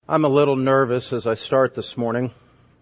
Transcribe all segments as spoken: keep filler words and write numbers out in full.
I'm a little nervous as I start this morning.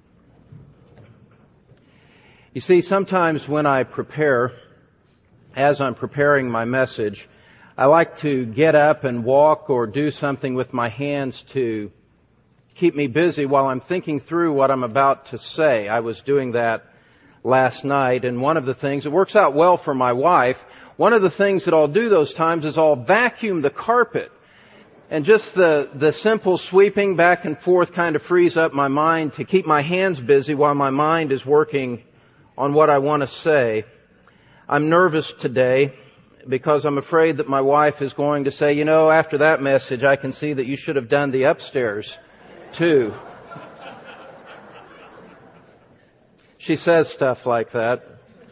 You see, sometimes when I prepare, as I'm preparing my message, I like to get up and walk or do something with my hands to keep me busy while I'm thinking through what I'm about to say. I was doing that last night, and one of the things, it works out well for my wife, one of the things that I'll do those times is I'll vacuum the carpet. And just the, the simple sweeping back and forth kind of frees up my mind to keep my hands busy while my mind is working on what I want to say. I'm nervous today because I'm afraid that my wife is going to say, you know, after that message, I can see that you should have done the upstairs too. She says stuff like that.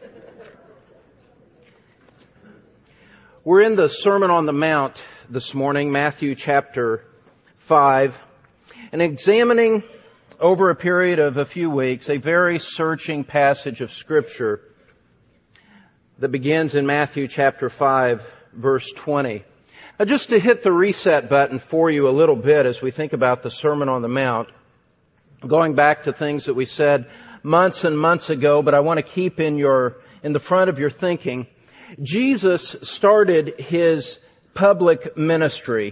We're in the Sermon on the Mount this morning, Matthew chapter five, and examining over a period of a few weeks a very searching passage of Scripture that begins in Matthew chapter five, verse twenty. Now, just to hit the reset button for you a little bit as we think about the Sermon on the Mount, going back to things that we said months and months ago, but I want to keep in your in the front of your thinking. Jesus started His public ministry,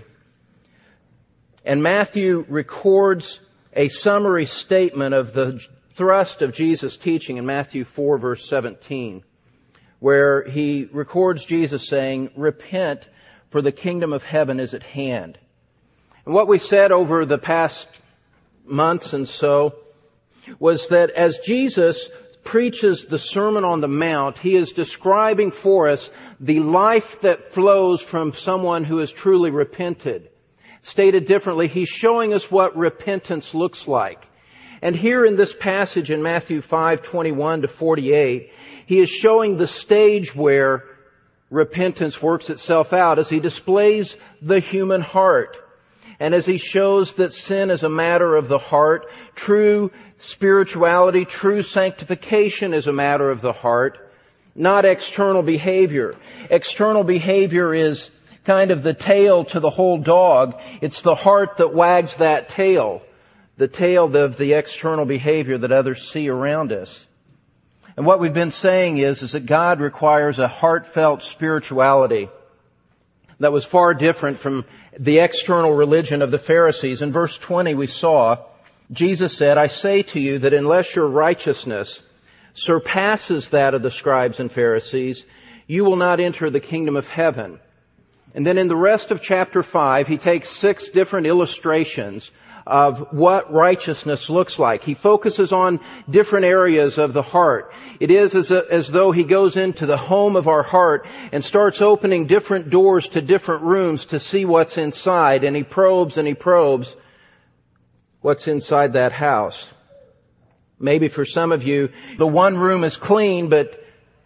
and Matthew records a summary statement of the thrust of Jesus' teaching in Matthew four, verse seventeen, where he records Jesus saying, "Repent, for the kingdom of heaven is at hand." And what we said over the past months and so was that as Jesus preaches the Sermon on the Mount, he is describing for us the life that flows from someone who has truly repented. Stated differently, he's showing us what repentance looks like. And here in this passage in Matthew five, twenty-one to forty-eight, he is showing the stage where repentance works itself out as he displays the human heart. And as he shows that sin is a matter of the heart, true spirituality, true sanctification is a matter of the heart, not external behavior. External behavior is kind of the tail to the whole dog. It's the heart that wags that tail, the tail of the external behavior that others see around us. And what we've been saying is, is that God requires a heartfelt spirituality that was far different from the external religion of the Pharisees. In verse twenty we saw, Jesus said, "I say to you that unless your righteousness surpasses that of the scribes and Pharisees, you will not enter the kingdom of heaven." And then in the rest of chapter five, he takes six different illustrations of what righteousness looks like. He focuses on different areas of the heart. It is as, a, as though he goes into the home of our heart and starts opening different doors to different rooms to see what's inside. And he probes and he probes what's inside that house. Maybe for some of you, the one room is clean, but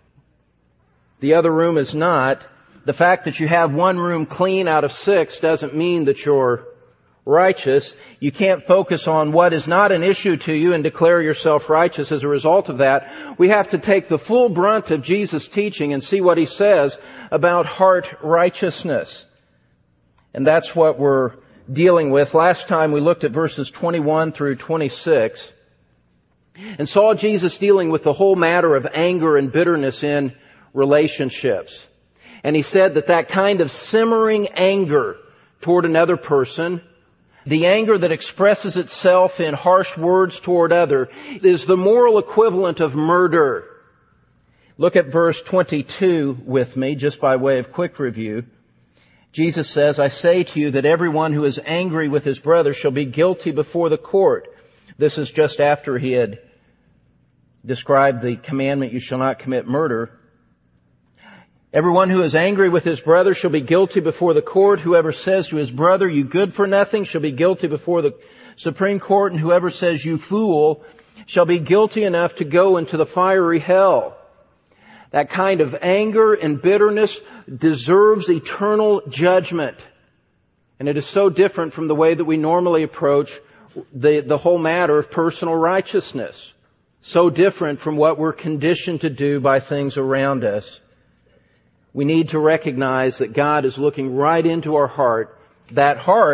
the other room is not. The fact that you have one room clean out of six doesn't mean that you're righteous. You can't focus on what is not an issue to you and declare yourself righteous as a result of that. We have to take the full brunt of Jesus' teaching and see what he says about heart righteousness. And that's what we're dealing with. Last time we looked at verses twenty-one through twenty-six and saw Jesus dealing with the whole matter of anger and bitterness in relationships. And he said that that kind of simmering anger toward another person, the anger that expresses itself in harsh words toward other, is the moral equivalent of murder. Look at verse twenty-two with me, just by way of quick review. Jesus says, "I say to you that everyone who is angry with his brother shall be guilty before the court." This is just after he had described the commandment, "You shall not commit murder." "Everyone who is angry with his brother shall be guilty before the court. Whoever says to his brother, 'You good for nothing,' shall be guilty before the Supreme Court. And whoever says, 'You fool,' shall be guilty enough to go into the fiery hell." That kind of anger and bitterness deserves eternal judgment. And it is so different from the way that we normally approach the, the whole matter of personal righteousness. So different from what we're conditioned to do by things around us. We need to recognize that God is looking right into our heart, that heart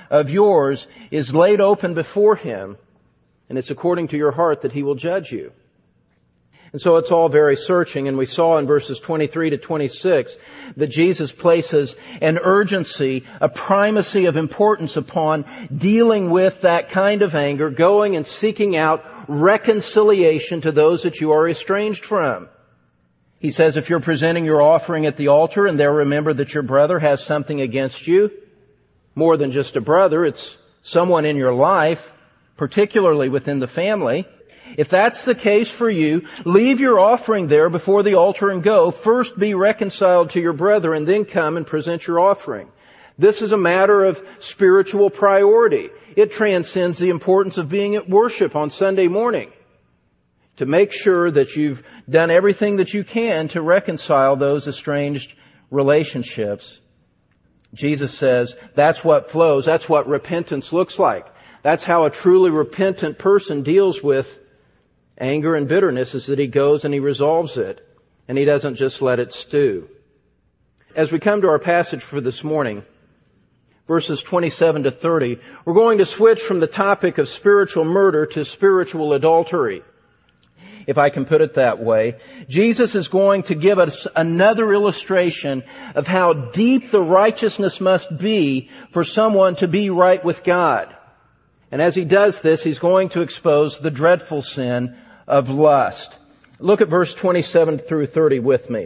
of yours is laid open before Him, and it's according to your heart that He will judge you. And so it's all very searching, and we saw in verses twenty-three to twenty-six that Jesus places an urgency, a primacy of importance upon dealing with that kind of anger, going and seeking out reconciliation to those that you are estranged from. He says if you're presenting your offering at the altar and there remember that your brother has something against you, more than just a brother, it's someone in your life, particularly within the family. If that's the case for you, leave your offering there before the altar and go. First be reconciled to your brother and then come and present your offering. This is a matter of spiritual priority. It transcends the importance of being at worship on Sunday morning. To make sure that you've done everything that you can to reconcile those estranged relationships. Jesus says that's what flows. That's what repentance looks like. That's how a truly repentant person deals with anger and bitterness, is that he goes and he resolves it. And he doesn't just let it stew. As we come to our passage for this morning, verses twenty-seven to thirty, we're going to switch from the topic of spiritual murder to spiritual adultery, if I can put it that way. Jesus is going to give us another illustration of how deep the righteousness must be for someone to be right with God. And as he does this, he's going to expose the dreadful sin of lust. Look at verse twenty-seven through thirty with me,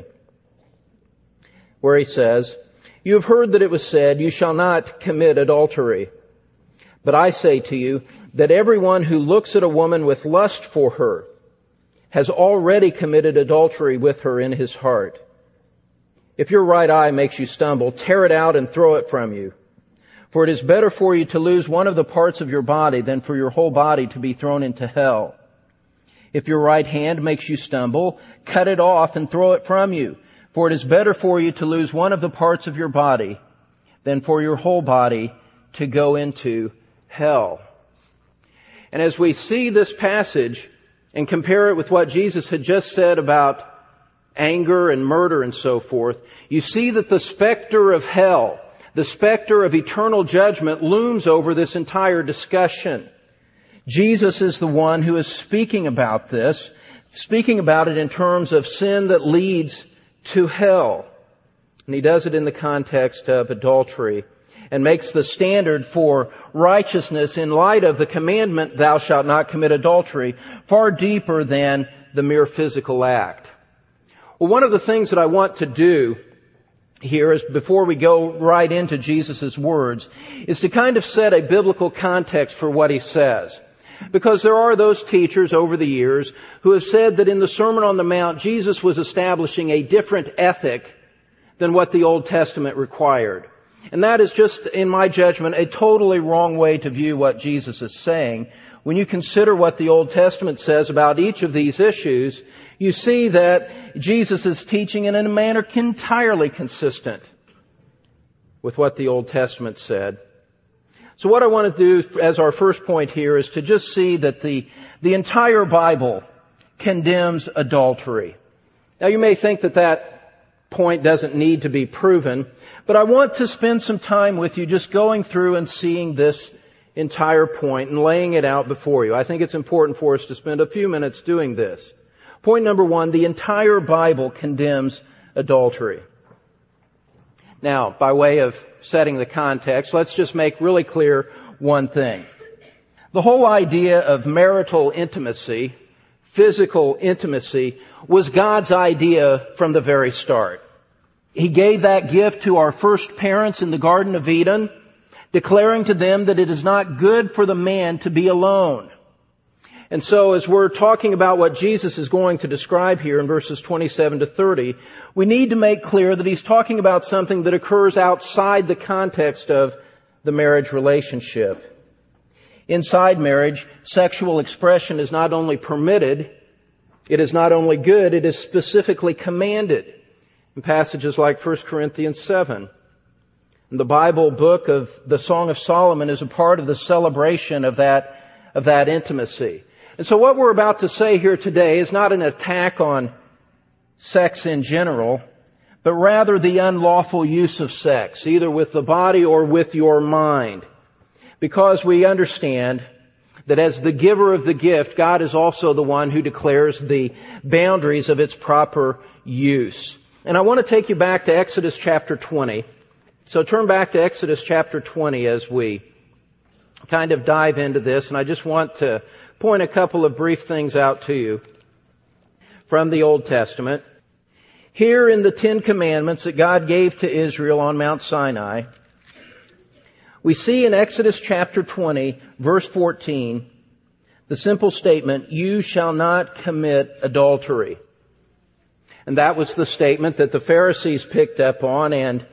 where he says, "You have heard that it was said, 'You shall not commit adultery.' But I say to you that everyone who looks at a woman with lust for her has already committed adultery with her in his heart. If your right eye makes you stumble, tear it out and throw it from you. For it is better for you to lose one of the parts of your body than for your whole body to be thrown into hell. If your right hand makes you stumble, cut it off and throw it from you. For it is better for you to lose one of the parts of your body than for your whole body to go into hell." And as we see this passage and compare it with what Jesus had just said about anger and murder and so forth, you see that the specter of hell, the specter of eternal judgment, looms over this entire discussion. Jesus is the one who is speaking about this, speaking about it in terms of sin that leads to hell. And he does it in the context of adultery and makes the standard for righteousness in light of the commandment, "Thou shalt not commit adultery," far deeper than the mere physical act. Well, one of the things that I want to do here is, before we go right into Jesus' words, is to kind of set a biblical context for what he says. Because there are those teachers over the years who have said that in the Sermon on the Mount, Jesus was establishing a different ethic than what the Old Testament required. And that is just, in my judgment, a totally wrong way to view what Jesus is saying. When you consider what the Old Testament says about each of these issues, you see that Jesus is teaching in a manner entirely consistent with what the Old Testament said. So what I want to do as our first point here is to just see that the, the entire Bible condemns adultery. Now you may think that that point doesn't need to be proven, but I want to spend some time with you just going through and seeing this entire point and laying it out before you. I think it's important for us to spend a few minutes doing this. Point number one, the entire Bible condemns adultery. Now, by way of setting the context, let's just make really clear one thing. The whole idea of marital intimacy, physical intimacy, was God's idea from the very start. He gave that gift to our first parents in the Garden of Eden, declaring to them that it is not good for the man to be alone. And so as we're talking about what Jesus is going to describe here in verses twenty-seven to thirty, we need to make clear that he's talking about something that occurs outside the context of the marriage relationship. Inside marriage, sexual expression is not only permitted, it is not only good, it is specifically commanded in passages like First Corinthians seven. And the Bible book of the Song of Solomon is a part of the celebration of that, of that intimacy. And so what we're about to say here today is not an attack on sex in general, but rather the unlawful use of sex, either with the body or with your mind. because we understand that as the giver of the gift, God is also the one who declares the boundaries of its proper use. And I want to take you back to Exodus chapter twenty. So turn back to Exodus chapter twenty as we kind of dive into this. And I just want to point a couple of brief things out to you from the Old Testament. Here in the Ten Commandments that God gave to Israel on Mount Sinai, we see in Exodus chapter twenty, verse fourteen, the simple statement, "You shall not commit adultery." And that was the statement that the Pharisees picked up on and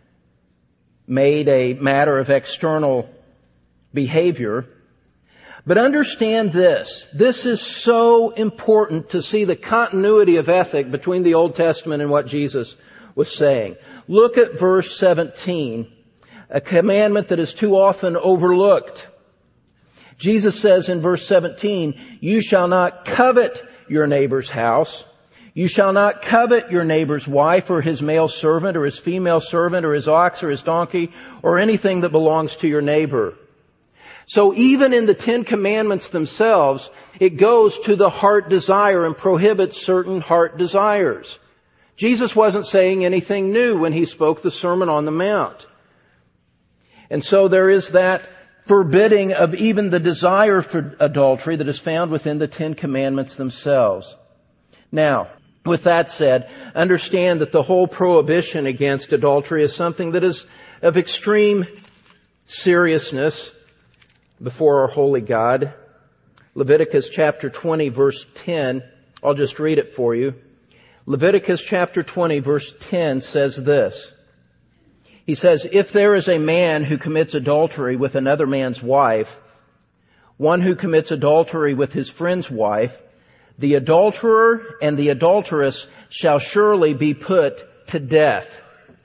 made a matter of external behavior. But understand this. This is so important to see the continuity of ethic between the Old Testament and what Jesus was saying. Look at verse seventeen, a commandment that is too often overlooked. Jesus says in verse seventeen, "You shall not covet your neighbor's house. You shall not covet your neighbor's wife or his male servant or his female servant or his ox or his donkey or anything that belongs to your neighbor." So even in the Ten Commandments themselves, it goes to the heart desire and prohibits certain heart desires. Jesus wasn't saying anything new when he spoke the Sermon on the Mount. And so there is that forbidding of even the desire for adultery that is found within the Ten Commandments themselves. Now, with that said, understand that the whole prohibition against adultery is something that is of extreme seriousness before our holy God. Leviticus chapter twenty, verse ten, I'll just read it for you. Leviticus chapter twenty, verse ten says this. He says, "If there is a man who commits adultery with another man's wife, one who commits adultery with his friend's wife, the adulterer and the adulteress shall surely be put to death."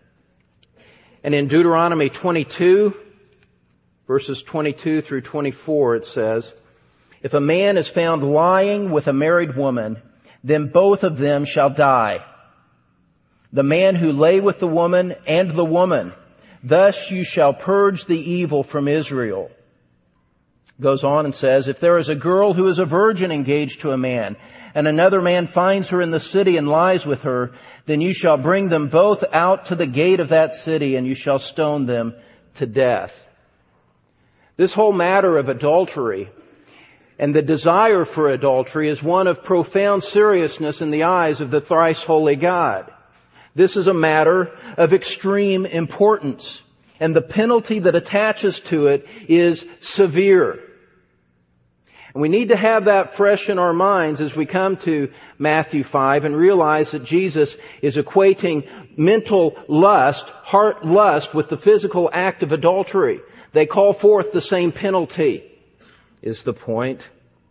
And in Deuteronomy twenty-two, verses twenty-two through twenty-four, it says, "If a man is found lying with a married woman, then both of them shall die. The man who lay with the woman and the woman. Thus you shall purge the evil from Israel." Goes on and says, "If there is a girl who is a virgin engaged to a man, and another man finds her in the city and lies with her, then you shall bring them both out to the gate of that city, and you shall stone them to death." This whole matter of adultery and the desire for adultery is one of profound seriousness in the eyes of the thrice holy God. This is a matter of extreme importance, and the penalty that attaches to it is severe. And we need to have that fresh in our minds as we come to Matthew five and realize that Jesus is equating mental lust, heart lust, with the physical act of adultery. They call forth the same penalty, is the point.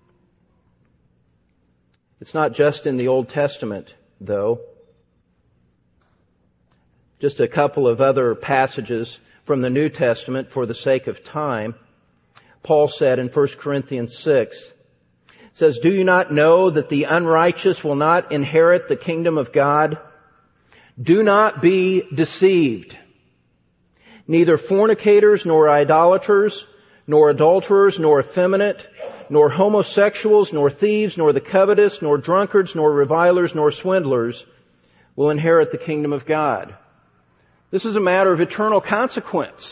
It's not just in the Old Testament, though. Just a couple of other passages from the New Testament for the sake of time. Paul said in First Corinthians six, says, "Do you not know that the unrighteous will not inherit the kingdom of God? Do not be deceived. Neither fornicators, nor idolaters, nor adulterers, nor effeminate, nor homosexuals, nor thieves, nor the covetous, nor drunkards, nor revilers, nor swindlers will inherit the kingdom of God." This is a matter of eternal consequence,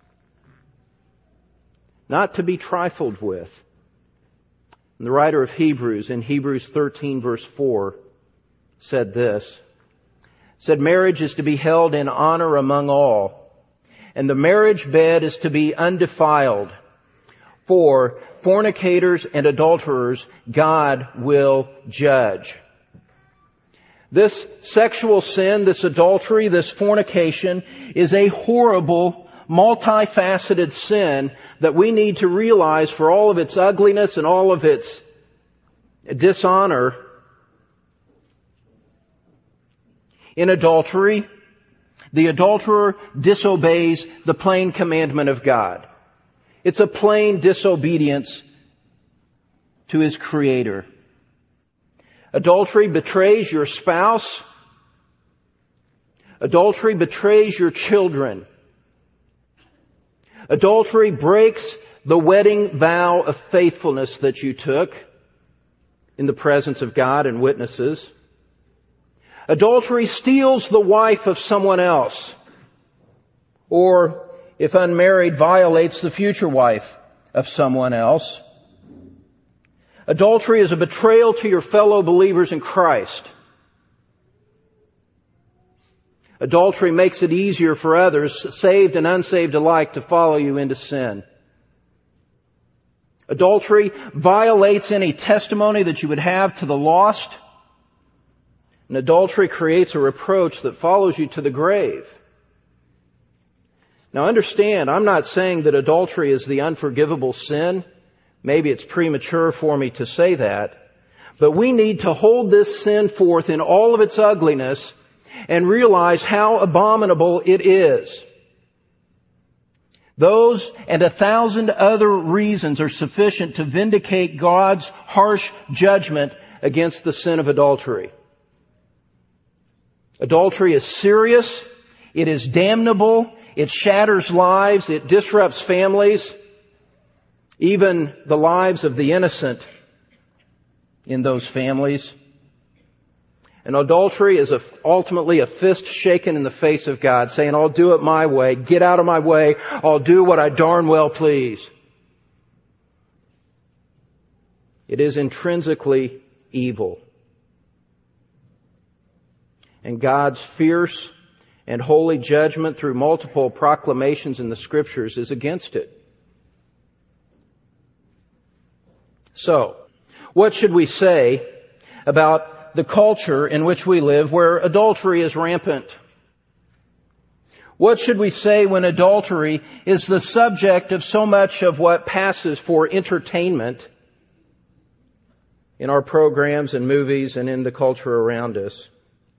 not to be trifled with. And the writer of Hebrews, in Hebrews thirteen verse four, said this, said, "Marriage is to be held in honor among all, and the marriage bed is to be undefiled. For fornicators and adulterers God will judge." This sexual sin, this adultery, this fornication is a horrible, multifaceted sin that we need to realize for all of its ugliness and all of its dishonor. In adultery, the adulterer disobeys the plain commandment of God. It's a plain disobedience to his Creator. Adultery betrays your spouse. Adultery betrays your children. Adultery breaks the wedding vow of faithfulness that you took in the presence of God and witnesses. Adultery steals the wife of someone else, or, if unmarried, violates the future wife of someone else. Adultery is a betrayal to your fellow believers in Christ. Adultery makes it easier for others, saved and unsaved alike, to follow you into sin. Adultery violates any testimony that you would have to the lost. And adultery creates a reproach that follows you to the grave. Now understand, I'm not saying that adultery is the unforgivable sin. Maybe it's premature for me to say that. But we need to hold this sin forth in all of its ugliness and realize how abominable it is. Those and a thousand other reasons are sufficient to vindicate God's harsh judgment against the sin of adultery. Adultery is serious. It is damnable. It shatters lives. It disrupts families, even the lives of the innocent in those families. And adultery is a, ultimately a fist shaken in the face of God, saying, I'll do it my way. Get out of my way. I'll do what I darn well please. It is intrinsically evil. And God's fierce and holy judgment through multiple proclamations in the Scriptures is against it. So, what should we say about the culture in which we live where adultery is rampant? What should we say when adultery is the subject of so much of what passes for entertainment in our programs and movies and in the culture around us?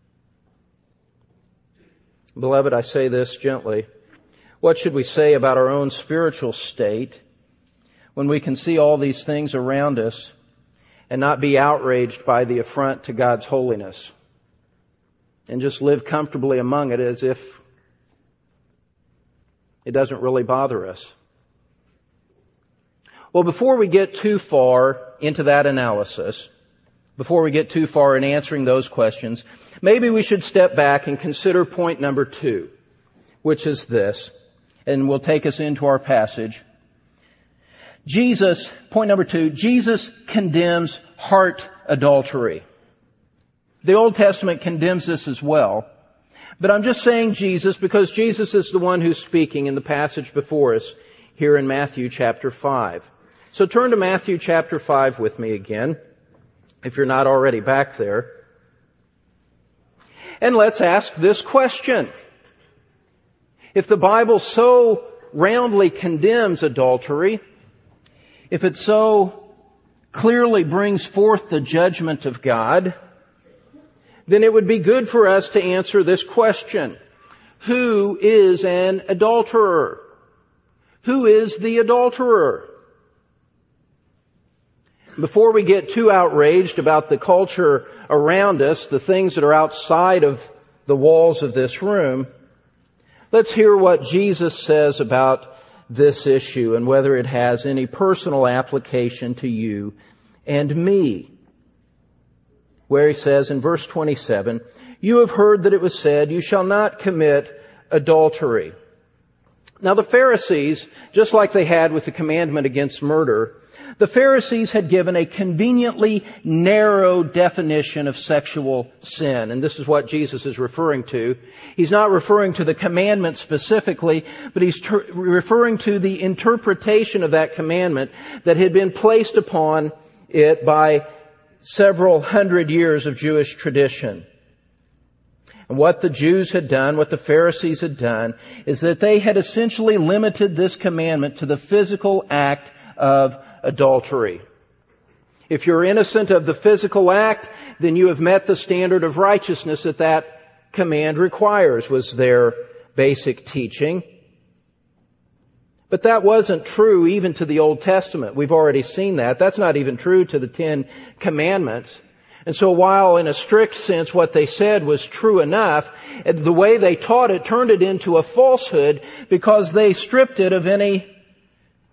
Beloved, I say this gently. What should we say about our own spiritual state when we can see all these things around us and not be outraged by the affront to God's holiness, and just live comfortably among it as if it doesn't really bother us? Well, before we get too far into that analysis, before we get too far in answering those questions, maybe we should step back and consider point number two, which is this, and will take us into our passage. Jesus, point number two, Jesus condemns heart adultery. The Old Testament condemns this as well. But I'm just saying Jesus because Jesus is the one who's speaking in the passage before us here in Matthew chapter five. So turn to Matthew chapter five with me again, if you're not already back there. And let's ask this question. If the Bible so roundly condemns adultery, if it so clearly brings forth the judgment of God, then it would be good for us to answer this question. Who is an adulterer? Who is the adulterer? Before we get too outraged about the culture around us, the things that are outside of the walls of this room, let's hear what Jesus says about this issue and whether it has any personal application to you and me. Where he says in verse twenty-seven, you have heard that it was said, you shall not commit adultery. Now the Pharisees, just like they had with the commandment against murder, the Pharisees had given a conveniently narrow definition of sexual sin. And this is what Jesus is referring to. He's not referring to the commandment specifically, but he's ter- referring to the interpretation of that commandment that had been placed upon it by several hundred years of Jewish tradition. And what the Jews had done, what the Pharisees had done, is that they had essentially limited this commandment to the physical act of adultery. If you're innocent of the physical act, then you have met the standard of righteousness that that command requires, was their basic teaching. But that wasn't true even to the Old Testament. We've already seen that. That's not even true to the Ten Commandments. And so while in a strict sense what they said was true enough, the way they taught it turned it into a falsehood because they stripped it of any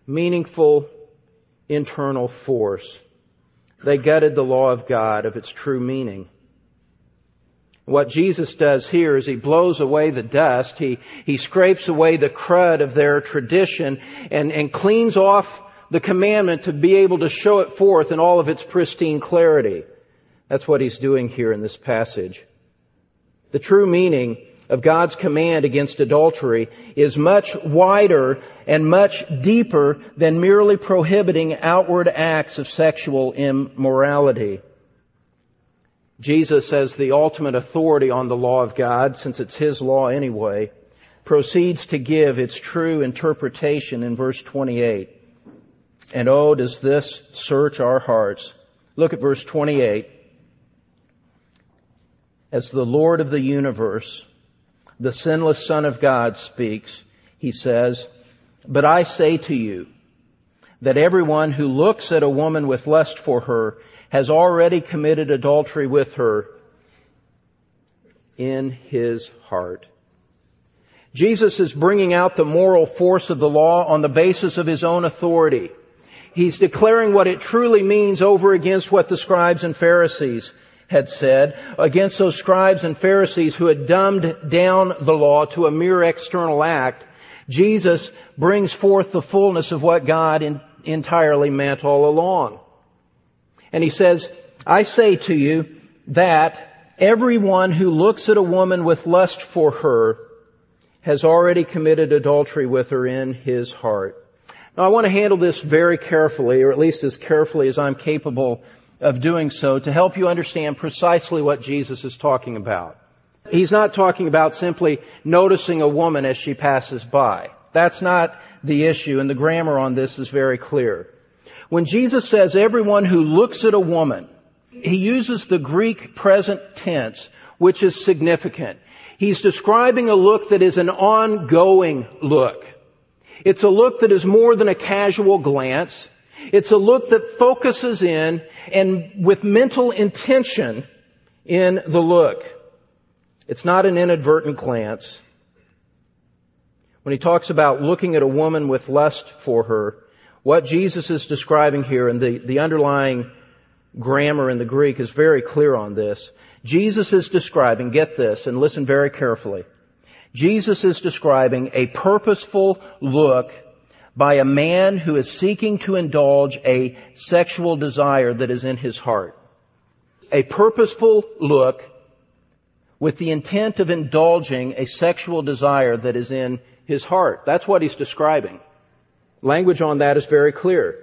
meaningful internal force. They gutted the law of God of its true meaning. What Jesus does here is He blows away the dust. He, he scrapes away the crud of their tradition and, and cleans off the commandment to be able to show it forth in all of its pristine clarity. That's what He's doing here in this passage. The true meaning of God's command against adultery is much wider and much deeper than merely prohibiting outward acts of sexual immorality. Jesus, as the ultimate authority on the law of God, since it's His law anyway, proceeds to give its true interpretation in verse twenty-eight. And oh, does this search our hearts. Look at verse twenty-eight. As the Lord of the universe, the sinless Son of God speaks, He says, "But I say to you that everyone who looks at a woman with lust for her has already committed adultery with her in his heart." Jesus is bringing out the moral force of the law on the basis of His own authority. He's declaring what it truly means over against what the scribes and Pharisees had said, against those scribes and Pharisees who had dumbed down the law to a mere external act. Jesus brings forth the fullness of what God in, entirely meant all along. And He says, "I say to you that everyone who looks at a woman with lust for her has already committed adultery with her in his heart." Now I want to handle this very carefully, or at least as carefully as I'm capable of doing so, to help you understand precisely what Jesus is talking about. He's not talking about simply noticing a woman as she passes by. That's not the issue, and the grammar on this is very clear. When Jesus says everyone who looks at a woman, He uses the Greek present tense, which is significant. He's describing a look that is an ongoing look. It's a look that is more than a casual glance. It's a look that focuses in and with mental intention in the look. It's not an inadvertent glance. When He talks about looking at a woman with lust for her, what Jesus is describing here, and the, the underlying grammar in the Greek is very clear on this. Jesus is describing, get this, and listen very carefully. Jesus is describing a purposeful look by a man who is seeking to indulge a sexual desire that is in his heart. A purposeful look with the intent of indulging a sexual desire that is in his heart. That's what He's describing. Language on that is very clear.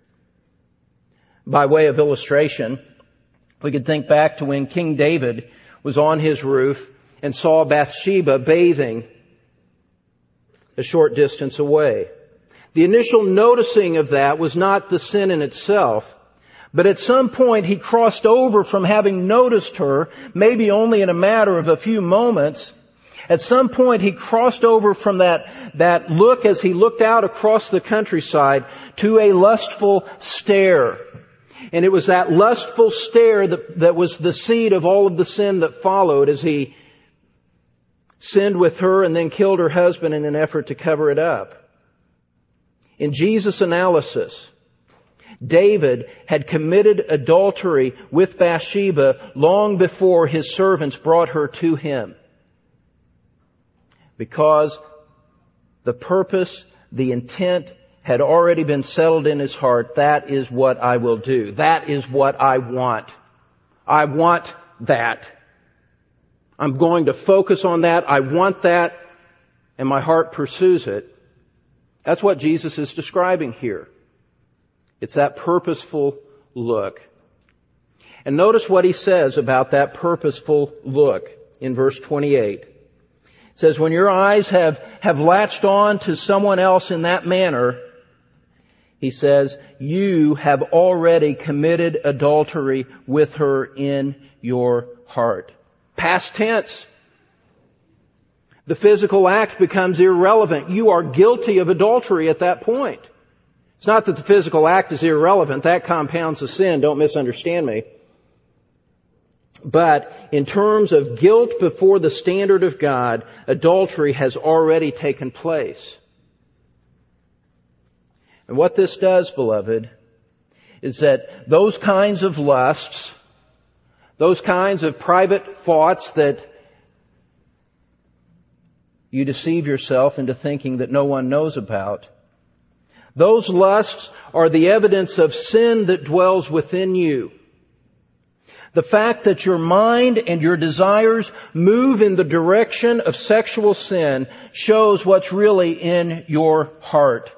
By way of illustration, we could think back to when King David was on his roof and saw Bathsheba bathing a short distance away. The initial noticing of that was not the sin in itself, but at some point he crossed over from having noticed her, maybe only in a matter of a few moments. At some point he crossed over from that, that look as he looked out across the countryside to a lustful stare. And it was that lustful stare that, that was the seed of all of the sin that followed as he sinned with her and then killed her husband in an effort to cover it up. In Jesus' analysis, David had committed adultery with Bathsheba long before his servants brought her to him. Because the purpose, the intent had already been settled in his heart. That is what I will do. That is what I want. I want that. I'm going to focus on that. I want that. And my heart pursues it. That's what Jesus is describing here. It's that purposeful look. And notice what He says about that purposeful look in verse twenty-eight. It says, when your eyes have, have latched on to someone else in that manner, He says, you have already committed adultery with her in your heart. Past tense. The physical act becomes irrelevant. You are guilty of adultery at that point. It's not that the physical act is irrelevant. That compounds the sin. Don't misunderstand me. But in terms of guilt before the standard of God, adultery has already taken place. And what this does, beloved, is that those kinds of lusts, those kinds of private thoughts that you deceive yourself into thinking that no one knows about, those lusts are the evidence of sin that dwells within you. The fact that your mind and your desires move in the direction of sexual sin shows what's really in your heart.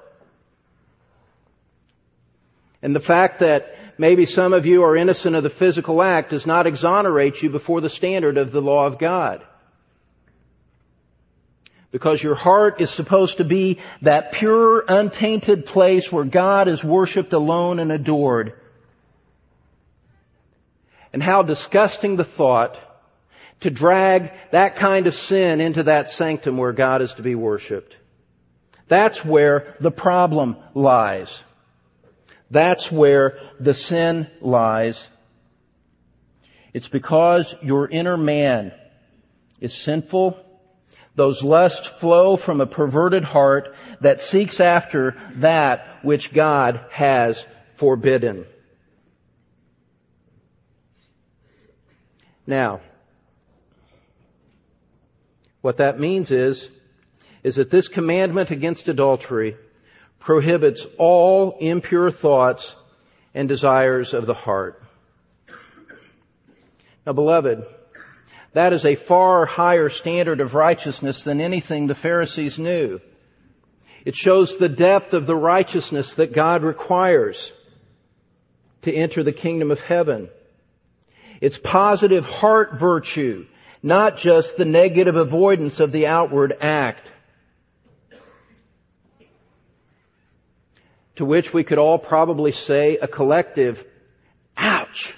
And the fact that maybe some of you are innocent of the physical act does not exonerate you before the standard of the law of God. Because your heart is supposed to be that pure, untainted place where God is worshipped alone and adored. And how disgusting the thought to drag that kind of sin into that sanctum where God is to be worshipped. That's where the problem lies. That's where the sin lies. It's because your inner man is sinful. Those lusts flow from a perverted heart that seeks after that which God has forbidden. Now, what that means is, is that this commandment against adultery prohibits all impure thoughts and desires of the heart. Now, beloved, that is a far higher standard of righteousness than anything the Pharisees knew. It shows the depth of the righteousness that God requires to enter the kingdom of heaven. It's positive heart virtue, not just the negative avoidance of the outward act. To which we could all probably say a collective, ouch!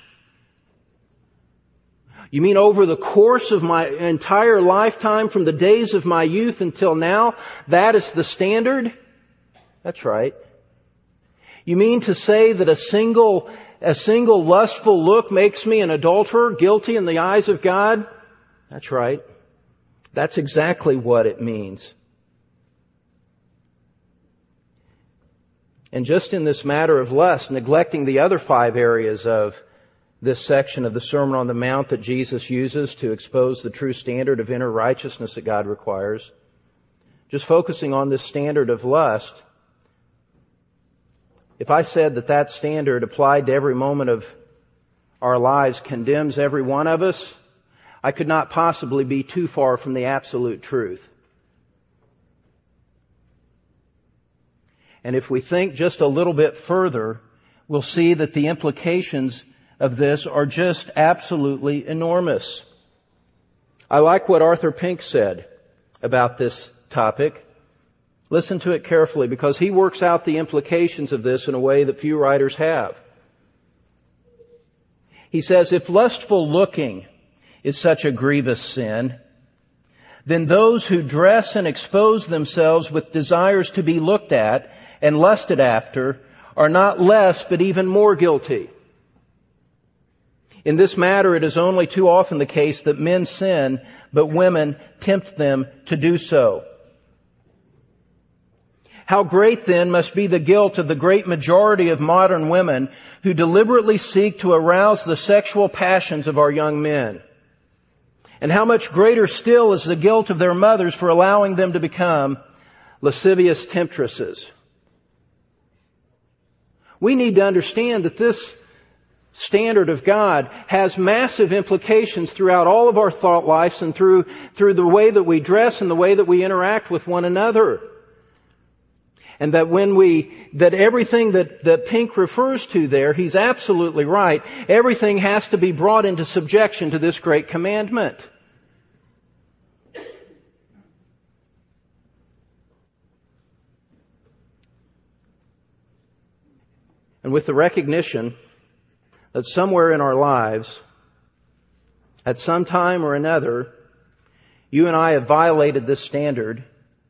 You mean over the course of my entire lifetime, from the days of my youth until now, that is the standard? That's right. You mean to say that a single, a single lustful look makes me an adulterer, guilty in the eyes of God? That's right. That's exactly what it means. And just in this matter of lust, neglecting the other five areas of this section of the Sermon on the Mount that Jesus uses to expose the true standard of inner righteousness that God requires, just focusing on this standard of lust, if I said that that standard applied to every moment of our lives condemns every one of us, I could not possibly be too far from the absolute truth. And if we think just a little bit further, we'll see that the implications of this are just absolutely enormous. I like what Arthur Pink said about this topic. Listen to it carefully, because he works out the implications of this in a way that few writers have. He says, if lustful looking is such a grievous sin, then those who dress and expose themselves with desires to be looked at and lusted after are not less but even more guilty. In this matter, it is only too often the case that men sin, but women tempt them to do so. How great then must be the guilt of the great majority of modern women who deliberately seek to arouse the sexual passions of our young men. And how much greater still is the guilt of their mothers for allowing them to become lascivious temptresses. We need to understand that this standard of God has massive implications throughout all of our thought lives and through, through the way that we dress and the way that we interact with one another. And that when we, that everything that, that Pink refers to there, he's absolutely right. Everything has to be brought into subjection to this great commandment. And with the recognition that somewhere in our lives, at some time or another, you and I have violated this standard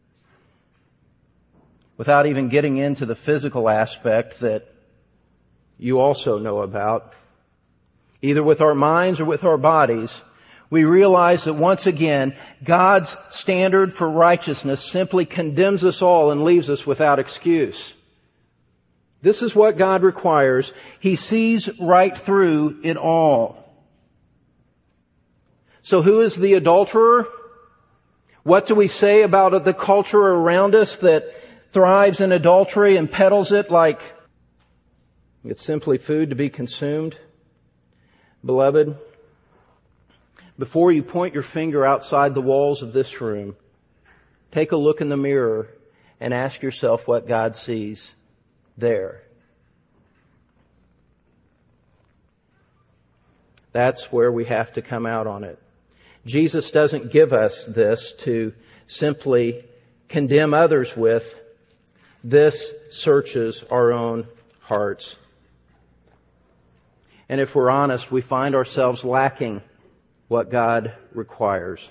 without even getting into the physical aspect that you also know about, either with our minds or with our bodies, we realize that once again, God's standard for righteousness simply condemns us all and leaves us without excuse. This is what God requires. He sees right through it all. So who is the adulterer? What do we say about the culture around us that thrives in adultery and peddles it like it's simply food to be consumed? Beloved, before you point your finger outside the walls of this room, take a look in the mirror and ask yourself what God sees there. That's where we have to come out on it. Jesus doesn't give us this to simply condemn others with. This searches our own hearts. And if we're honest, we find ourselves lacking what God requires.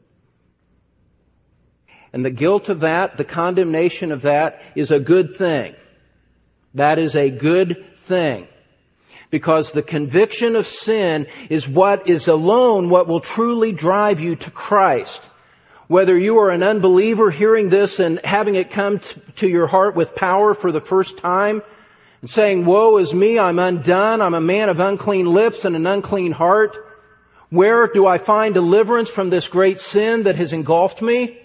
And the guilt of that, the condemnation of that, is a good thing. That is a good thing. Because the conviction of sin is what is alone what will truly drive you to Christ. Whether you are an unbeliever hearing this and having it come t- to your heart with power for the first time, and saying, woe is me, I'm undone, I'm a man of unclean lips and an unclean heart. Where do I find deliverance from this great sin that has engulfed me?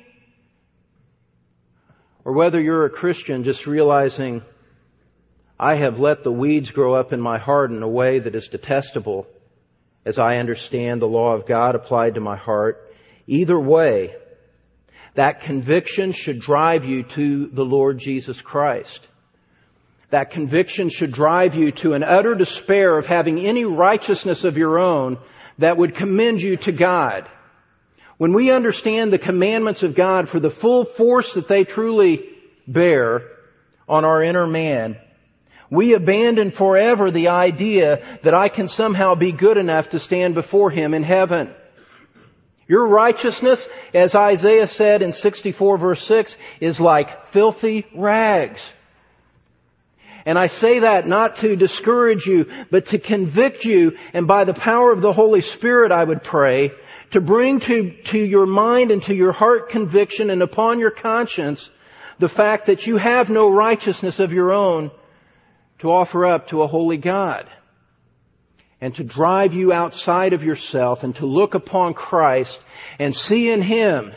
Or whether you're a Christian just realizing, I have let the weeds grow up in my heart in a way that is detestable as I understand the law of God applied to my heart. Either way, that conviction should drive you to the Lord Jesus Christ. That conviction should drive you to an utter despair of having any righteousness of your own that would commend you to God. When we understand the commandments of God for the full force that they truly bear on our inner man, we abandon forever the idea that I can somehow be good enough to stand before Him in heaven. Your righteousness, as Isaiah said in sixty-four verse six, is like filthy rags. And I say that not to discourage you, but to convict you, and by the power of the Holy Spirit, I would pray, to bring to, to your mind and to your heart conviction and upon your conscience the fact that you have no righteousness of your own to offer up to a holy God. And to drive you outside of yourself and to look upon Christ and see in Him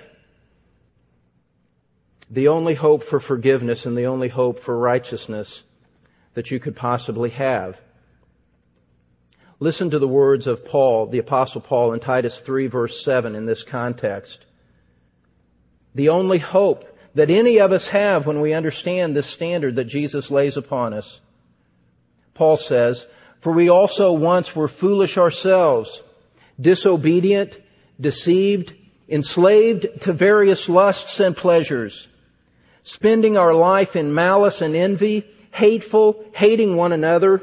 the only hope for forgiveness and the only hope for righteousness that you could possibly have. Listen to the words of Paul, the Apostle Paul, in Titus three verse seven in this context. The only hope that any of us have when we understand this standard that Jesus lays upon us. Paul says, for we also once were foolish ourselves, disobedient, deceived, enslaved to various lusts and pleasures, spending our life in malice and envy, hateful, hating one another.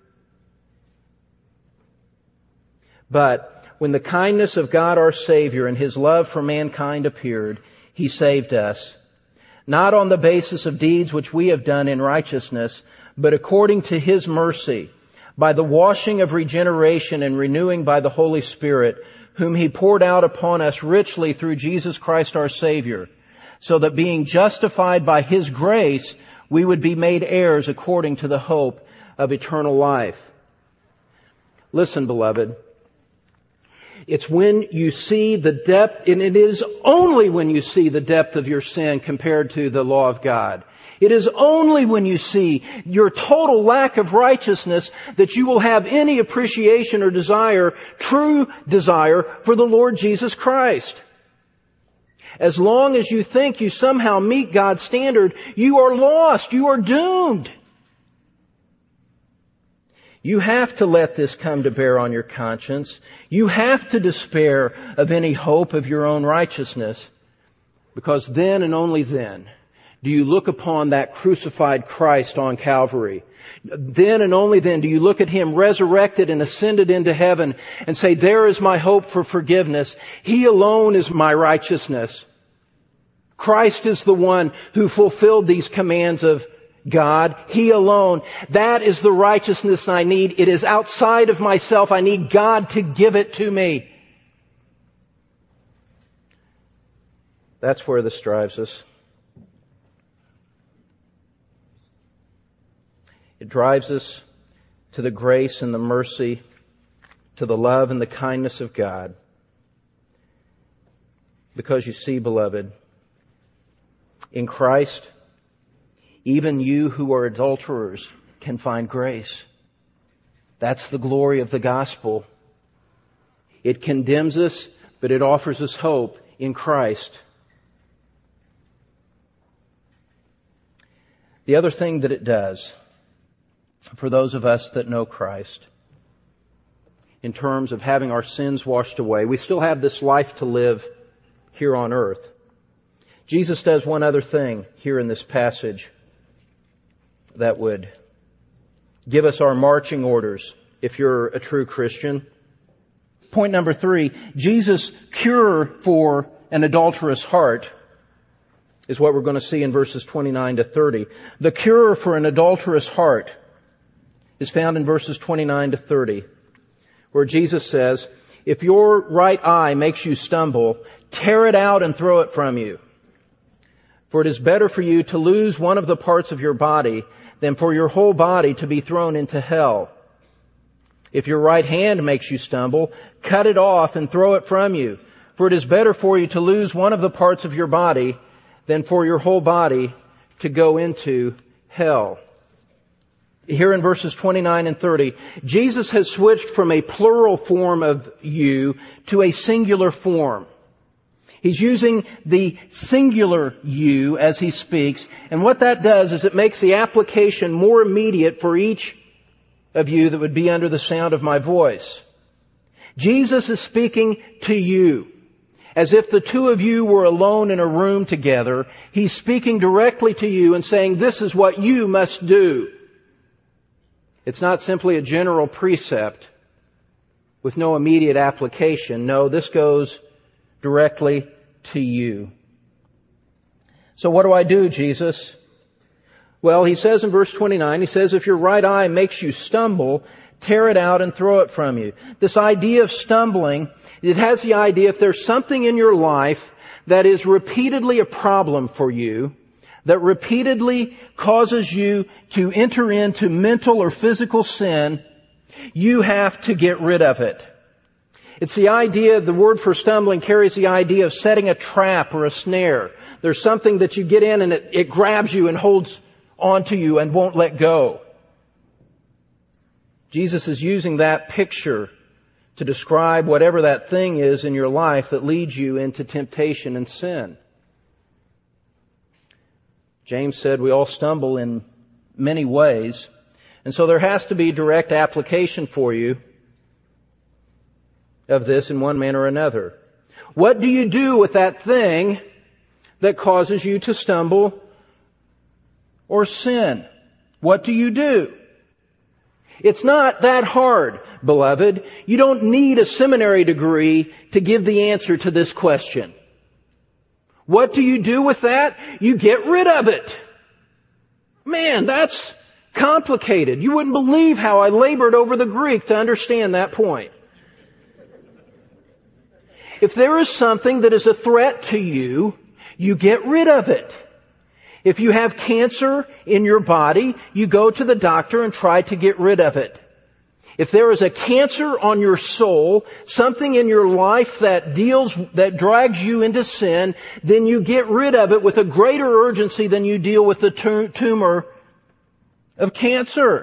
But when the kindness of God our Savior and His love for mankind appeared, He saved us, not on the basis of deeds which we have done in righteousness, but according to His mercy, by the washing of regeneration and renewing by the Holy Spirit, whom He poured out upon us richly through Jesus Christ our Savior, so that being justified by His grace, we would be made heirs according to the hope of eternal life. Listen, beloved, it's when you see the depth, and it is only when you see the depth of your sin compared to the law of God. It is only when you see your total lack of righteousness that you will have any appreciation or desire, true desire, for the Lord Jesus Christ. As long as you think you somehow meet God's standard, you are lost. You are doomed. You have to let this come to bear on your conscience. You have to despair of any hope of your own righteousness, because then and only then do you look upon that crucified Christ on Calvary. Then and only then do you look at Him resurrected and ascended into heaven and say, there is my hope for forgiveness. He alone is my righteousness. Christ is the one who fulfilled these commands of God. He alone. That is the righteousness I need. It is outside of myself. I need God to give it to me. That's where this drives us. It drives us to the grace and the mercy, to the love and the kindness of God. Because you see, beloved, in Christ, even you who are adulterers can find grace. That's the glory of the gospel. It condemns us, but it offers us hope in Christ. The other thing that it does for those of us that know Christ, in terms of having our sins washed away, we still have this life to live here on earth. Jesus does one other thing here in this passage that would give us our marching orders if you're a true Christian. Point number three, Jesus' cure for an adulterous heart is what we're going to see in verses twenty-nine to thirty. The cure for an adulterous heart is found in verses twenty-nine to thirty, where Jesus says, if your right eye makes you stumble, tear it out and throw it from you. For it is better for you to lose one of the parts of your body than for your whole body to be thrown into hell. If your right hand makes you stumble, cut it off and throw it from you. For it is better for you to lose one of the parts of your body than for your whole body to go into hell. Here in verses twenty-nine and thirty, Jesus has switched from a plural form of you to a singular form. He's using the singular you as he speaks, and what that does is it makes the application more immediate for each of you that would be under the sound of my voice. Jesus is speaking to you. As if the two of you were alone in a room together, He's speaking directly to you and saying, this is what you must do. It's not simply a general precept with no immediate application. No, this goes directly to you. So what do I do, Jesus? Well, He says in verse twenty-nine, He says, if your right eye makes you stumble, tear it out and throw it from you. This idea of stumbling, it has the idea if there's something in your life that is repeatedly a problem for you, that repeatedly causes you to enter into mental or physical sin, you have to get rid of it. It's the idea, the word for stumbling carries the idea of setting a trap or a snare. There's something that you get in and it, it grabs you and holds onto you and won't let go. Jesus is using that picture to describe whatever that thing is in your life that leads you into temptation and sin. James said we all stumble in many ways, and so there has to be direct application for you of this in one manner or another. What do you do with that thing that causes you to stumble or sin? What do you do? It's not that hard, beloved. You don't need a seminary degree to give the answer to this question. What do you do with that? You get rid of it. Man, that's complicated. You wouldn't believe how I labored over the Greek to understand that point. If there is something that is a threat to you, you get rid of it. If you have cancer in your body, you go to the doctor and try to get rid of it. If there is a cancer on your soul, something in your life that deals, that drags you into sin, then you get rid of it with a greater urgency than you deal with the tumor of cancer.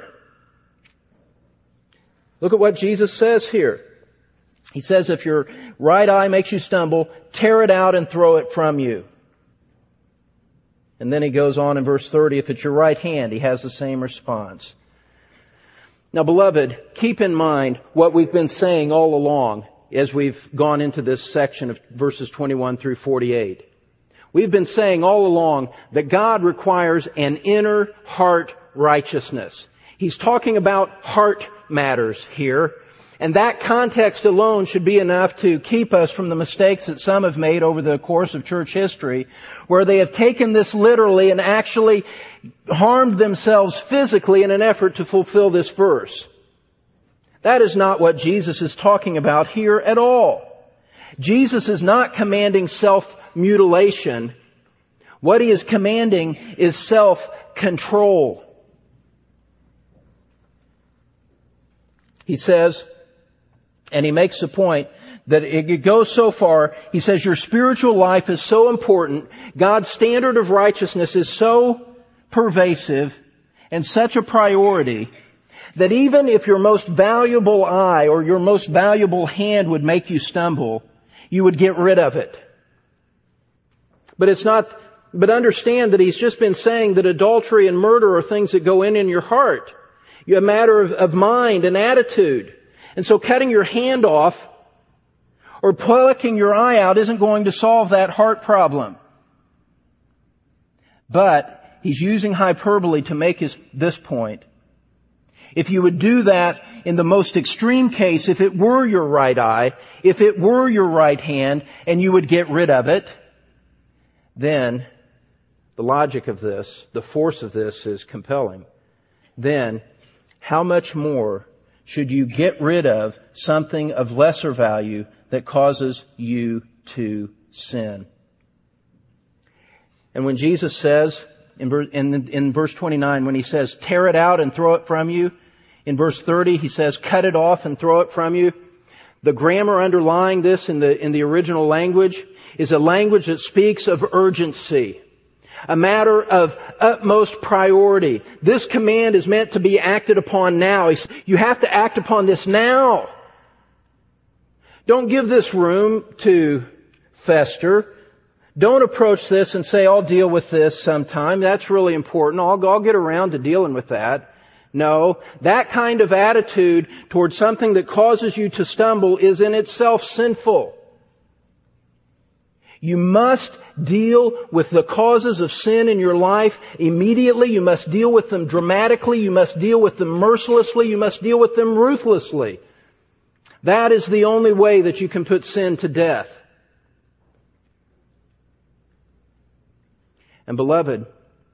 Look at what Jesus says here. He says, if your right eye makes you stumble, tear it out and throw it from you. And then he goes on in verse thirty, if it's your right hand, he has the same response. Now, beloved, keep in mind what we've been saying all along as we've gone into this section of verses twenty-one through forty-eight. We've been saying all along that God requires an inner heart righteousness. He's talking about heart matters here. And that context alone should be enough to keep us from the mistakes that some have made over the course of church history, where they have taken this literally and actually harmed themselves physically in an effort to fulfill this verse. That is not what Jesus is talking about here at all. Jesus is not commanding self-mutilation. What He is commanding is self-control. He says, and he makes the point that it goes so far, he says your spiritual life is so important, God's standard of righteousness is so pervasive and such a priority that even if your most valuable eye or your most valuable hand would make you stumble, you would get rid of it. But it's not, but understand that he's just been saying that adultery and murder are things that go in in your heart. You're a matter of, of mind and attitude. And so cutting your hand off or plucking your eye out isn't going to solve that heart problem. But he's using hyperbole to make his, this point. If you would do that in the most extreme case, if it were your right eye, if it were your right hand, and you would get rid of it, then the logic of this, the force of this is compelling. Then how much more should you get rid of something of lesser value that causes you to sin? And when Jesus says, in, in, in verse twenty-nine, when he says, tear it out and throw it from you, in verse thirty, he says, cut it off and throw it from you. The grammar underlying this in the, in the original language is a language that speaks of urgency, a matter of utmost priority. This command is meant to be acted upon now. You have to act upon this now. Don't give this room to fester. Don't approach this and say, I'll deal with this sometime. That's really important. I'll, I'll get around to dealing with that. No, that kind of attitude towards something that causes you to stumble is in itself sinful. You must deal with the causes of sin in your life immediately. You must deal with them dramatically. You must deal with them mercilessly. You must deal with them ruthlessly. That is the only way that you can put sin to death. And beloved,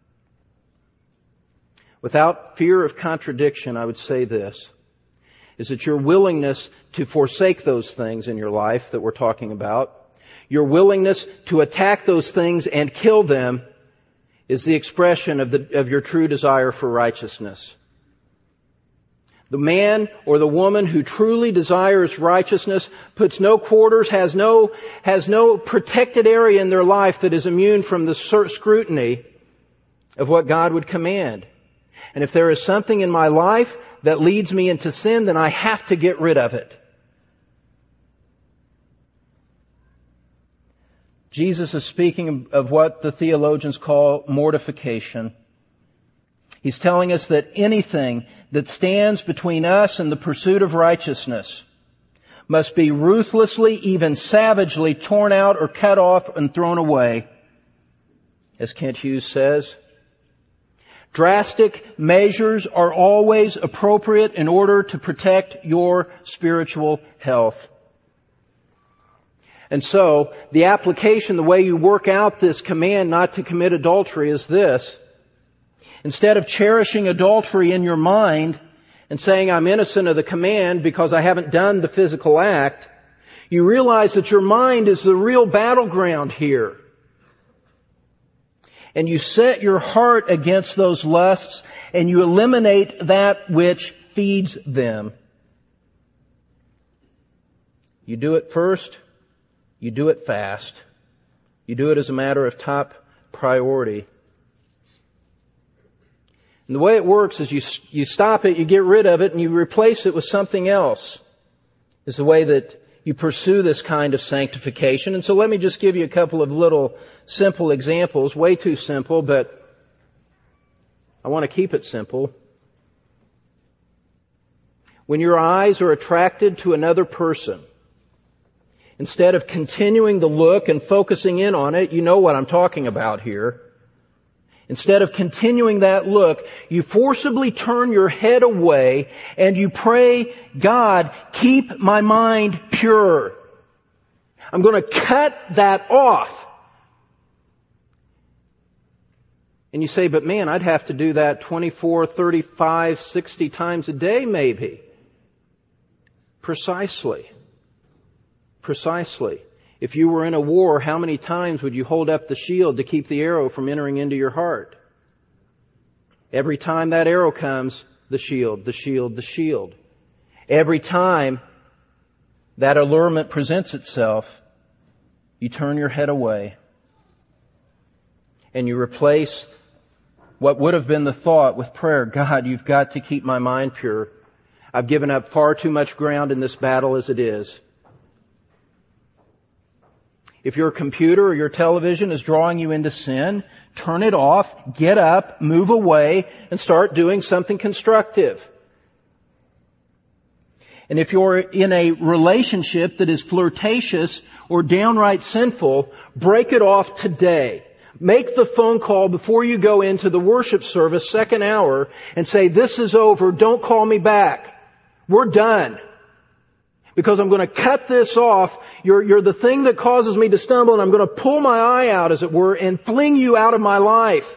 without fear of contradiction, I would say this, is that your willingness to forsake those things in your life that we're talking about, your willingness to attack those things and kill them, is the expression of the, of your true desire for righteousness. The man or the woman who truly desires righteousness puts no quarters, has no, has no protected area in their life that is immune from the scrutiny of what God would command. And if there is something in my life that leads me into sin, then I have to get rid of it. Jesus is speaking of what the theologians call mortification. He's telling us that anything that stands between us and the pursuit of righteousness must be ruthlessly, even savagely torn out or cut off and thrown away. As Kent Hughes says, drastic measures are always appropriate in order to protect your spiritual health. And so, the application, the way you work out this command not to commit adultery is this. Instead of cherishing adultery in your mind and saying, I'm innocent of the command because I haven't done the physical act, you realize that your mind is the real battleground here. And you set your heart against those lusts and you eliminate that which feeds them. You do it first. You do it fast. You do it as a matter of top priority. And the way it works is you, you stop it, you get rid of it, and you replace it with something else. Is the way that you pursue this kind of sanctification. And so let me just give you a couple of little simple examples. Way too simple, but I want to keep it simple. When your eyes are attracted to another person, instead of continuing the look and focusing in on it, you know what I'm talking about here. Instead of continuing that look, you forcibly turn your head away and you pray, God, keep my mind pure. I'm going to cut that off. And you say, but man, I'd have to do that twenty-four, thirty-five, sixty times a day maybe. Precisely. Precisely. If you were in a war, how many times would you hold up the shield to keep the arrow from entering into your heart? Every time that arrow comes, the shield, the shield, the shield. Every time that allurement presents itself, you turn your head away and you replace what would have been the thought with prayer. God, you've got to keep my mind pure. I've given up far too much ground in this battle as it is. If your computer or your television is drawing you into sin, turn it off, get up, move away, and start doing something constructive. And if you're in a relationship that is flirtatious or downright sinful, break it off today. Make the phone call before you go into the worship service, second hour, and say, this is over, don't call me back. We're done. Because I'm going to cut this off. You're, you're the thing that causes me to stumble, and I'm going to pull my eye out, as it were, and fling you out of my life.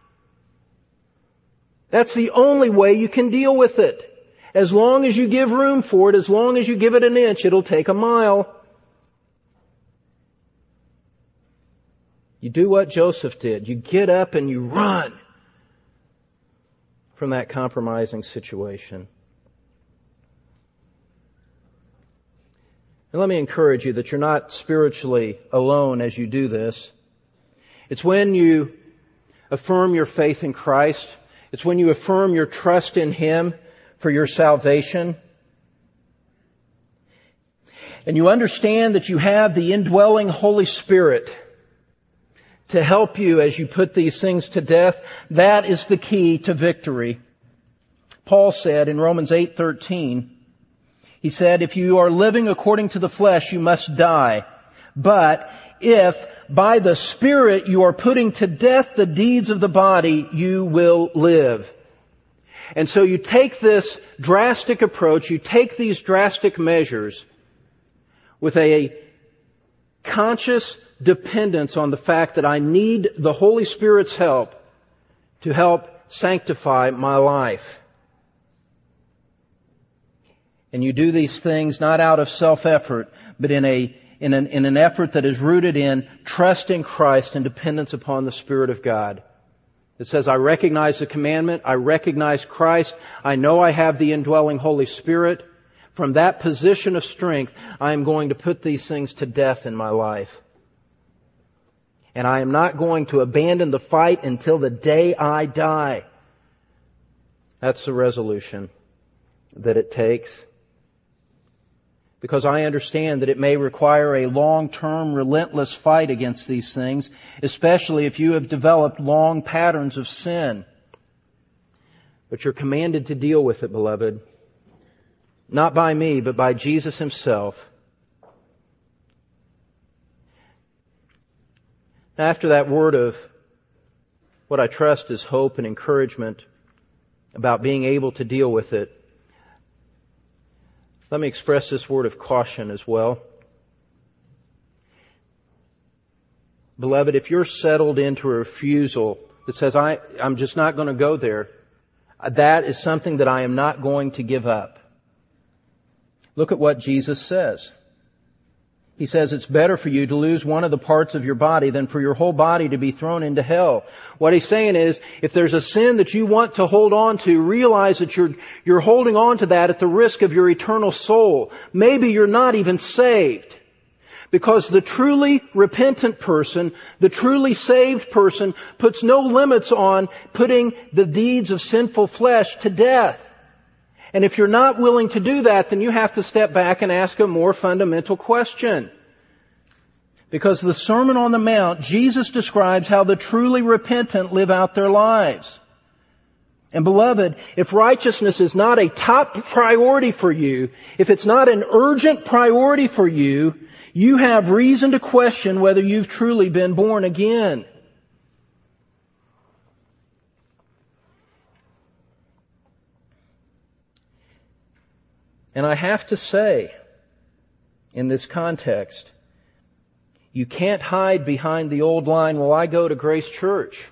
That's the only way you can deal with it. As long as you give room for it, as long as you give it an inch, it'll take a mile. You do what Joseph did. You get up and you run from that compromising situation. And let me encourage you that you're not spiritually alone as you do this. It's when you affirm your faith in Christ. It's when you affirm your trust in Him for your salvation. And you understand that you have the indwelling Holy Spirit to help you as you put these things to death. That is the key to victory. Paul said in Romans eight thirteen, he said, if you are living according to the flesh, you must die. But if by the Spirit you are putting to death the deeds of the body, you will live. And so you take this drastic approach, you take these drastic measures with a conscious dependence on the fact that I need the Holy Spirit's help to help sanctify my life. And you do these things not out of self-effort, but in a in an, in an effort that is rooted in trust in Christ and dependence upon the Spirit of God. It says, I recognize the commandment, I recognize Christ, I know I have the indwelling Holy Spirit. From that position of strength, I am going to put these things to death in my life. And I am not going to abandon the fight until the day I die. That's the resolution that it takes. Because I understand that it may require a long-term, relentless fight against these things, especially if you have developed long patterns of sin. But you're commanded to deal with it, beloved. Not by me, but by Jesus Himself. After that word of what I trust is hope and encouragement about being able to deal with it, let me express this word of caution as well. Beloved, if you're settled into a refusal that says, I, I'm just not going to go there, that is something that I am not going to give up. Look at what Jesus says. He says it's better for you to lose one of the parts of your body than for your whole body to be thrown into hell. What He's saying is, if there's a sin that you want to hold on to, realize that you're, you're holding on to that at the risk of your eternal soul. Maybe you're not even saved. Because the truly repentant person, the truly saved person, puts no limits on putting the deeds of sinful flesh to death. And if you're not willing to do that, then you have to step back and ask a more fundamental question. Because the Sermon on the Mount, Jesus describes how the truly repentant live out their lives. And beloved, if righteousness is not a top priority for you, if it's not an urgent priority for you, you have reason to question whether you've truly been born again. And I have to say, in this context, you can't hide behind the old line, well, I go to Grace Church.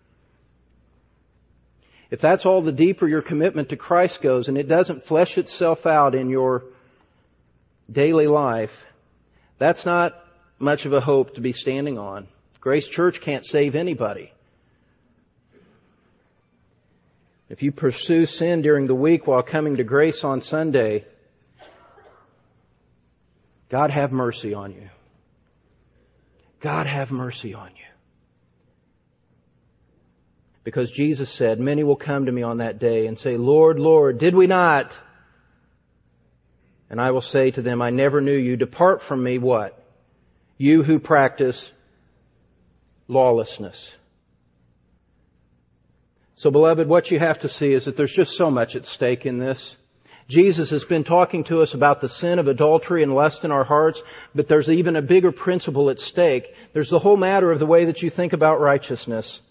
If that's all the deeper your commitment to Christ goes and it doesn't flesh itself out in your daily life, that's not much of a hope to be standing on. Grace Church can't save anybody. If you pursue sin during the week while coming to grace on Sunday, God have mercy on you. God have mercy on you. Because Jesus said, many will come to me on that day and say, Lord, Lord, did we not? And I will say to them, I never knew you. Depart from me, what? You who practice lawlessness. So, beloved, what you have to see is that there's just so much at stake in this. Jesus has been talking to us about the sin of adultery and lust in our hearts, but there's even a bigger principle at stake. There's the whole matter of the way that you think about righteousness.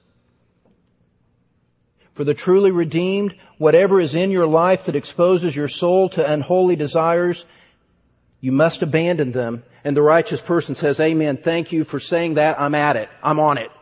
For the truly redeemed, whatever is in your life that exposes your soul to unholy desires, you must abandon them. And the righteous person says, Amen, thank you for saying that. I'm at it. I'm on it.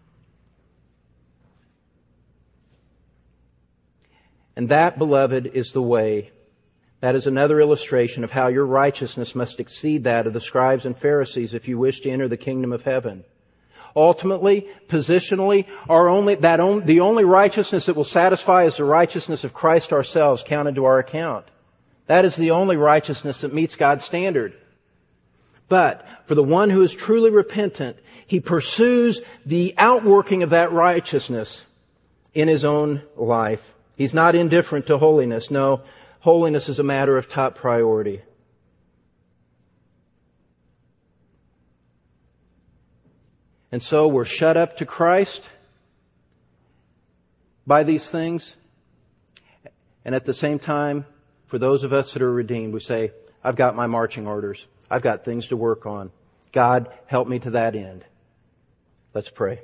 And that, beloved, is the way. That is another illustration of how your righteousness must exceed that of the scribes and Pharisees if you wish to enter the kingdom of heaven. Ultimately, positionally, our only, that on, the only righteousness that will satisfy is the righteousness of Christ ourselves counted to our account. That is the only righteousness that meets God's standard. But for the one who is truly repentant, he pursues the outworking of that righteousness in his own life. He's not indifferent to holiness. No, holiness is a matter of top priority. And so we're shut up to Christ by these things. And at the same time, for those of us that are redeemed, we say, I've got my marching orders. I've got things to work on. God, help me to that end. Let's pray.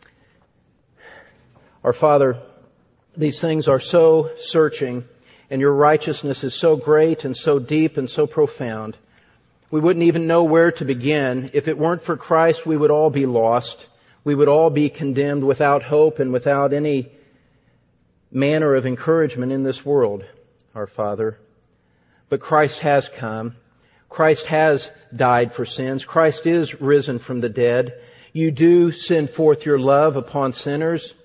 Our Father, these things are so searching, and your righteousness is so great and so deep and so profound. We wouldn't even know where to begin. If it weren't for Christ, we would all be lost. We would all be condemned without hope and without any manner of encouragement in this world, our Father. But Christ has come. Christ has died for sins. Christ is risen from the dead. You do send forth your love upon sinners.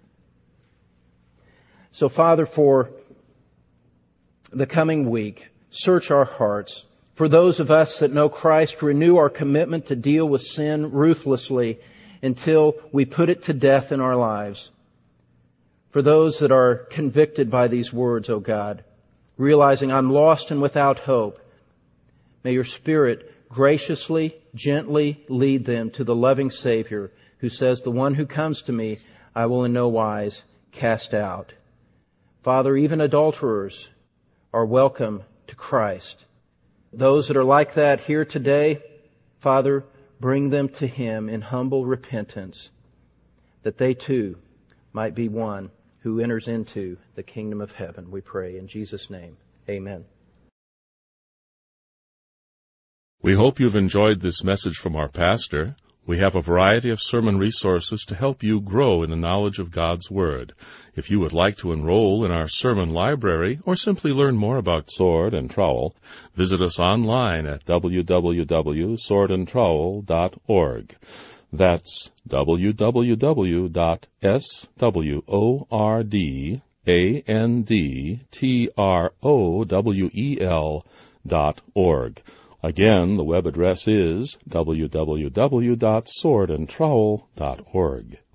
So, Father, for the coming week, search our hearts. For those of us that know Christ, renew our commitment to deal with sin ruthlessly until we put it to death in our lives. For those that are convicted by these words, O God, realizing I'm lost and without hope, may your Spirit graciously, gently lead them to the loving Savior who says, the one who comes to me, I will in no wise cast out. Father, even adulterers are welcome to Christ. Those that are like that here today, Father, bring them to Him in humble repentance, that they too might be one who enters into the kingdom of heaven. We pray in Jesus' name. Amen. We hope you've enjoyed this message from our pastor. We have a variety of sermon resources to help you grow in the knowledge of God's Word. If you would like to enroll in our sermon library or simply learn more about Sword and Trowel, visit us online at w w w dot sword and trowel dot org. That's w w w dot sword and trowel dot org. Again, the web address is w w w dot sword and trowel dot org.